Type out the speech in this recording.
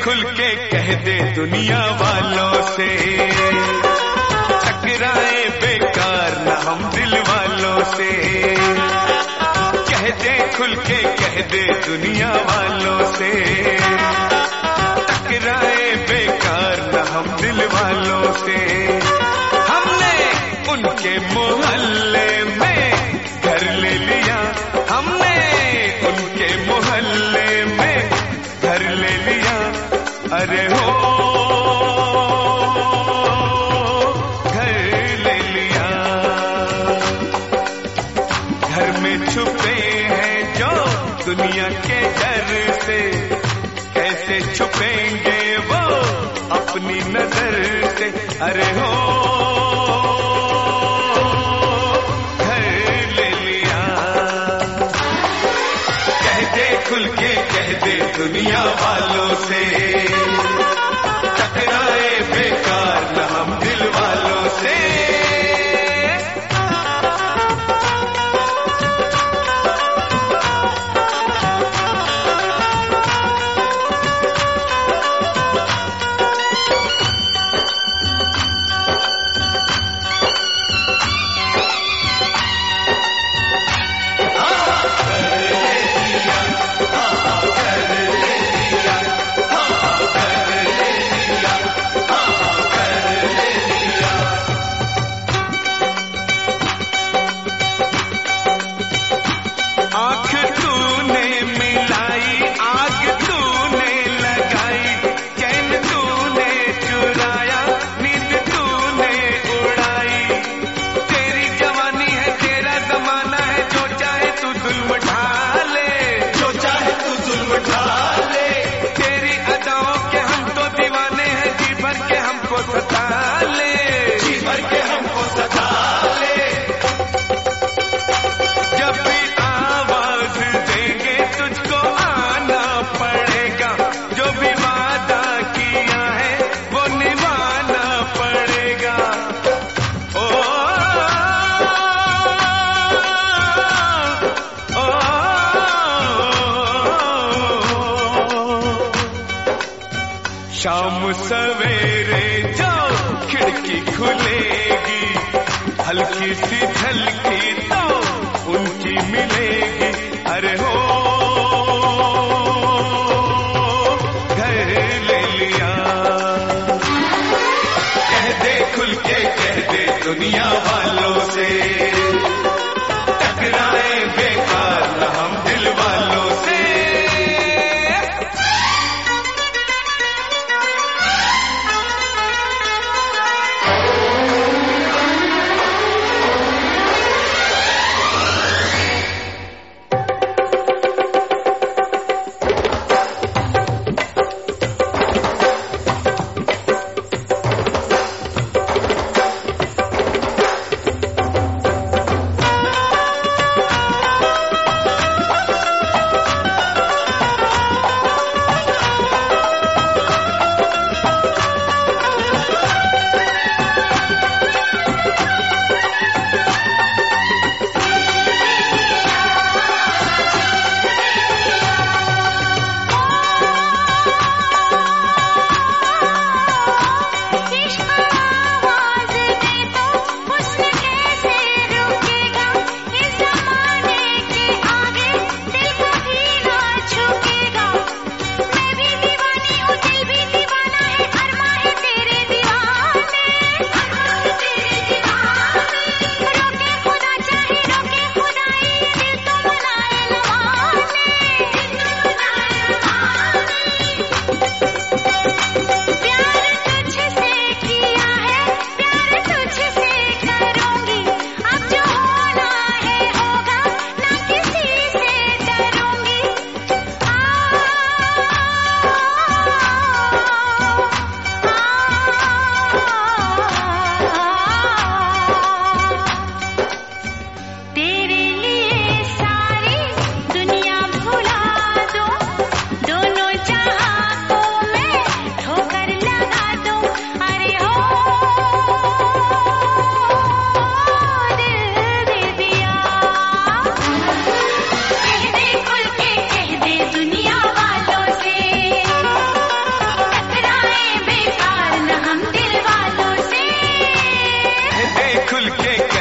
खुल के कह दे दुनिया वालों से, टकराए बेकार न हम दिल वालों से। कह दे खुल के कह दे दुनिया वालों से, टकराए बेकार न हम दिल वालों से। हमने उनके मोहल्ले में घर ले लिया, हमने उनके मोहल्ले में घर ले लिया। अरे हो घर ले लिया। घर में छुपे हैं जो दुनिया के डर से, कैसे छुपेंगे वो अपनी नजर से। अरे हो घर ले लिया। कह दे खुल के कह दे दुनिया वालों से, टकराए बेकार न हम दिल वालों से। शाम सवेरे जो खिड़की खुलेगी, हल्की सी झलकी तो उनकी मिलेगी। अरे हो घर ले लिया। कह दे खुल के कह दे दुनिया वालों से, टकराए बेकार न हम दिल वालों से। खुल के